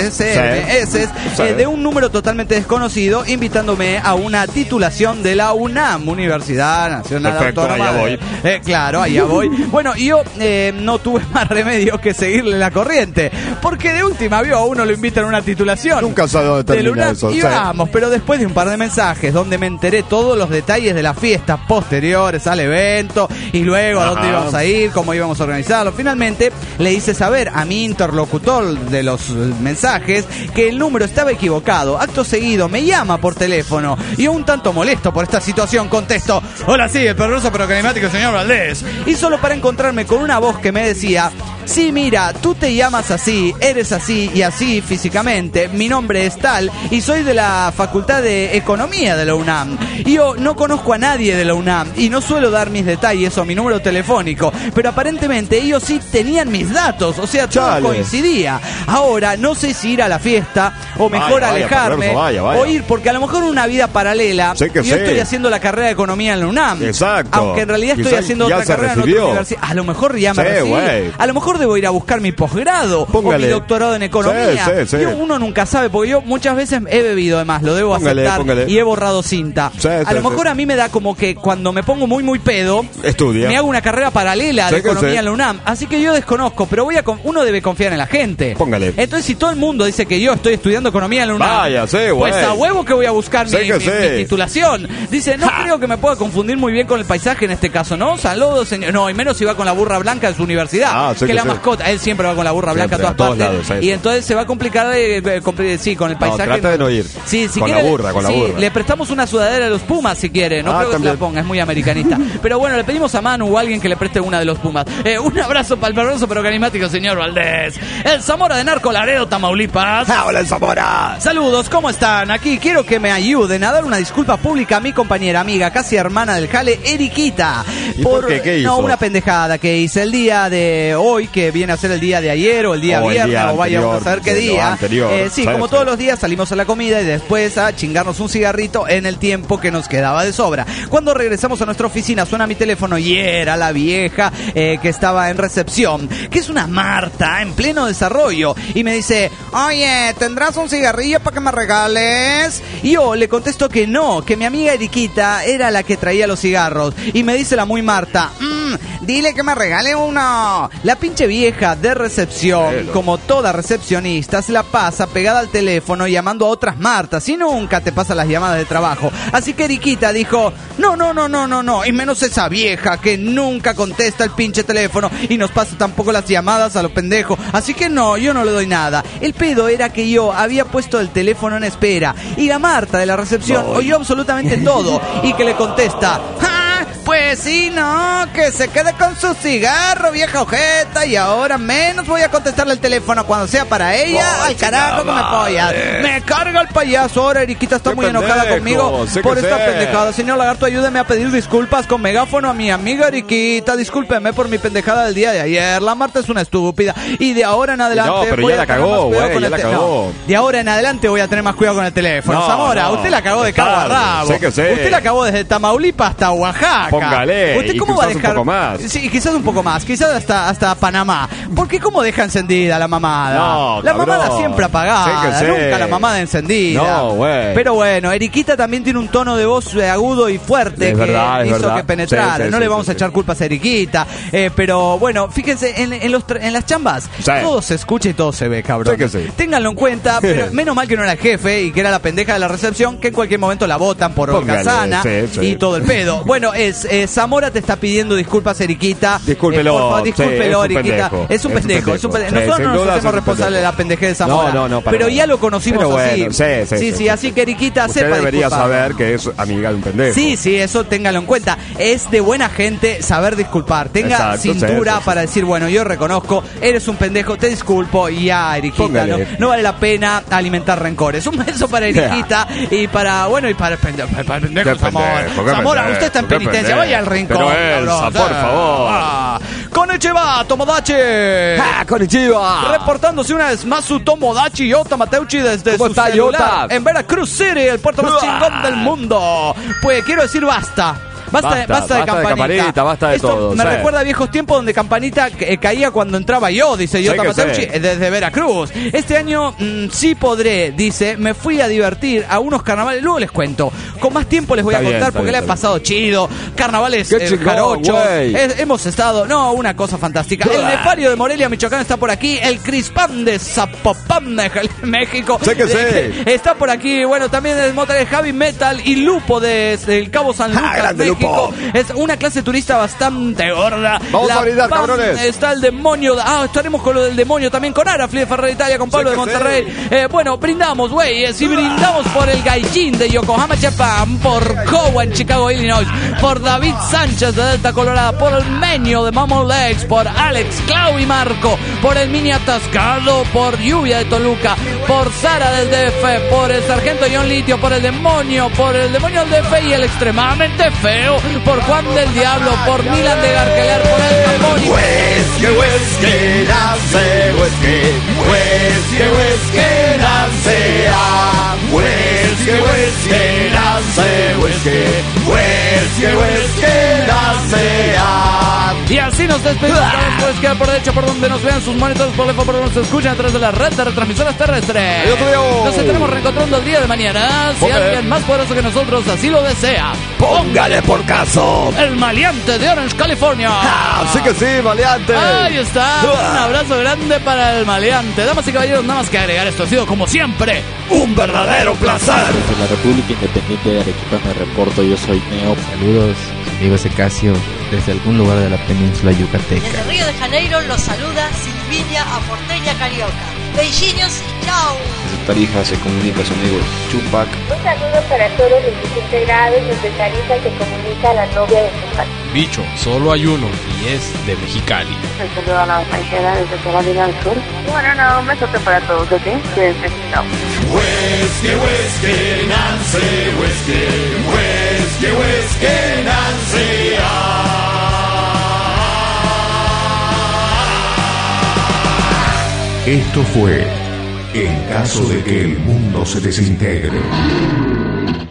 de un número totalmente desconocido invitándome a una titulación de la UNAM, Universidad Nacional Autónoma. Allá voy. Claro, allá voy. Bueno, yo no tuve más remedio que seguirle la corriente, porque de última vio a uno lo invitan a una titulación. Nunca sabe dónde termina eso. Y vamos, pero después de un par de mensajes donde me enteré todos los detalles de las fiestas posteriores al evento y luego a dónde íbamos a ir, cómo íbamos a organizarlo, finalmente le hice saber a mi interlocutor de los mensajes que el número estaba equivocado. Acto seguido me llama por teléfono y un tanto molesto por esta situación contesto: hola, sí, el perverso pero carismático señor Valdés. Y solo para encontrarme con una voz que me decía: sí, mira, tú te llamas así, eres así y así físicamente, mi nombre es tal y soy de la Facultad de Economía de la UNAM. Yo no conozco a nadie de la UNAM y no suelo dar mis detalles o mi número telefónico, pero aparentemente ellos sí tenían mis datos, o sea, todo coincidía. Ahora, no sé si ir a la fiesta o mejor alejarme o ir, porque a lo mejor una vida paralela. Yo estoy haciendo la carrera de Economía en la UNAM. Exacto. Aunque en realidad estoy haciendo otra carrera en otra universidad. A lo mejor ya me recibí. A lo mejor debo ir a buscar mi posgrado o mi doctorado en economía. Uno nunca sabe, porque yo muchas veces he bebido, además, lo debo aceptar, y he borrado cinta. A lo mejor a mí me da como que cuando me pongo muy pedo, me hago una carrera paralela de economía en la UNAM. Así que yo desconozco, pero uno debe confiar en la gente. Entonces, si todo el mundo dice que yo estoy estudiando economía en la UNAM, pues a huevo que voy a buscar mi titulación. Dice, no creo que me pueda confundir muy bien con el paisaje en este caso, ¿no? Saludos, señor. No, y menos si va con la burra blanca de su universidad, que la mascota. Él siempre va con la burra blanca a todas partes. Y entonces se va a complicar con el paisaje. Trata de no ir. Si con quiere, la burra. Le prestamos una sudadera de los Pumas si quiere. No creo que se la ponga, es muy americanista. Pero bueno, le pedimos a Manu o a alguien que le preste una de los Pumas. Un abrazo para el perverso pero carismático señor Valdés. El Zamora de Narco Laredo, Tamaulipas. Hola, el Zamora. Saludos, ¿cómo están? Aquí quiero que me ayuden a dar una disculpa pública a mi compañera, amiga, casi hermana del jale, Eriquita. ¿Por qué? ¿Qué hizo? No, una pendejada que hice el día de hoy, que viene a ser el día de ayer o el día viernes, o vayamos a saber qué día. Sí, como todos los días salimos a la comida y después a chingarnos un cigarrito en el tiempo que nos quedaba de sobra. Cuando regresamos a nuestra oficina suena mi teléfono y era la vieja que estaba en recepción, que es una Marta en pleno desarrollo, y me dice: oye, ¿tendrás un cigarrillo para que me regales? Y yo le contesto que no, que mi amiga Eriquita era la que traía los cigarros, y me dice la muy Marta: dile que me regale uno. La pinche vieja de recepción, como toda recepcionista, se la pasa pegada al teléfono llamando a otras Martas y nunca te pasa las llamadas de trabajo. Así que Eriquita dijo: no, y menos esa vieja que nunca contesta el pinche teléfono y nos pasa tampoco las llamadas a los pendejos. Así que no, yo no le doy nada. El pedo era que yo había puesto el teléfono en espera y la Marta de la recepción oyó absolutamente todo y que le contesta: pues sí, no, que se quede con su cigarro, vieja ojeta, y ahora menos voy a contestarle el teléfono cuando sea para ella. Al carajo que me pollas. Me carga el payaso. Ahora Eriquita está muy enojada conmigo por esta pendejada. Señor Lagarto, ayúdeme a pedir disculpas con megáfono a mi amiga Eriquita. Discúlpeme por mi pendejada del día de ayer. La Marta es una estúpida y de ahora en adelante voy a tener más cuidado con el teléfono. De ahora en adelante voy a tener más cuidado con el teléfono. Zamora, usted la cagó de cabo a rabo. Usted la cagó desde Tamaulipas hasta Oaxaca. Póngale. ¿Usted cómo va a dejar? Un poco más. Sí, quizás un poco más. Quizás hasta Panamá. ¿Por qué cómo deja encendida la mamada? No, la mamada siempre apagada. Nunca la mamada encendida. No, güey. Pero bueno, Eriquita también tiene un tono de voz agudo y fuerte que hizo que penetrara. No le vamos a echar culpas a Eriquita. Pero bueno, fíjense, en las chambas todo se escucha y todo se ve, cabrón. Ténganlo en cuenta. Pero menos mal que no era el jefe y que era la pendeja de la recepción, que en cualquier momento la botan por holgazana y todo el pedo. Bueno, es Zamora te está pidiendo disculpas, Eriquita. Discúlpelo. Por favor, discúlpelo, sí, Eriquita. Es un pendejo. Nosotros no nos hacemos responsables de la pendejez de Zamora. No, pero ya lo conocimos bueno, así. Sí, así que Eriquita usted sepa debería disculpar. saber que es amiga de un pendejo. Sí, eso téngalo en cuenta. Es de buena gente saber disculpar. Tenga cintura para decir, bueno, yo reconozco, eres un pendejo, te disculpo y ya, Eriquita. No vale la pena alimentar rencores. Un beso para Eriquita y para el pendejo Zamora. Usted está en penitencia, vaya al rincón. Pero Elsa, por favor. Konnichiwa, Tomodachi. Konnichiwa. Reportándose una vez más su Tomodachi Yota Mateuchi desde su celular en Veracruz City, el puerto más chingón del mundo. Pues quiero decir basta. Basta de Campanita. Basta de Esto todo. Me recuerda a viejos tiempos donde Campanita caía cuando entraba yo, dice Yota Mateuchi, desde Veracruz. Este año sí podré, dice, me fui a divertir a unos carnavales. Luego les cuento. Con más tiempo les voy a contar porque le he pasado chido. Carnavales jarochos. Hemos estado, una cosa fantástica. El Nefario de Morelia, Michoacán está por aquí. El Crispán de Zapopan, México. Está por aquí. Bueno, también el Motel Heavy Metal y Lupo del Cabo San Lucas, México. Es una clase turista bastante gorda. Vamos a brindar, cabrones. Está el demonio. Estaremos con lo del demonio también, con Arafli de Ferrer Italia, con Pablo de Monterrey. Bueno, brindamos, güey. Y brindamos por el Gaijin de Yokohama, Japan, por Kowa en Chicago, Illinois, por David Sánchez de Delta Colorada, por el Menio de Mamo Legs, por Alex, Clau y Marco, por el Mini Atascado, por Lluvia de Toluca, por Sara del DF, por el Sargento John Litio, por el demonio del DF y el extremadamente feo, por Juan del Diablo, por Milan de Garqueler, por el Caponi. Huesque, nace, huesque, nace, huesque, nace, y así nos despedimos. Puedes quedar por derecha por donde nos vean sus monitores, por lejos por donde nos escuchan a través de la red de retransmisoras terrestres. Nos estaremos reencontrando el día de mañana. Si alguien más poderoso que nosotros así lo desea, póngale por caso. El Maleante de Orange, California. Sí que sí, Maleante. Ahí está. Un abrazo grande para el Maleante. Damas y caballeros, nada más que agregar, esto ha sido como siempre un verdadero placer. Desde la República Independiente de Arequipa me reporto, yo soy Neo. Saludos, amigo Secasio, desde algún lugar de la península yucateca. Desde Río de Janeiro los saluda Silvinia Aporteña Carioca. Beijinhos y chao. Desde Tarija se comunica su amigo Chupac. Un saludo para todos los 17 grados. Desde Tarija se comunica la novia de Chupac. Bicho, solo hay uno y es de Mexicali. Un saludo a la maicera desde Carolina del Sur. Bueno, un besote para todos, ¿ok? Cuídense, chao. Huesque, Nancy, huesque, Nancy. Esto fue En caso de que el mundo se desintegre.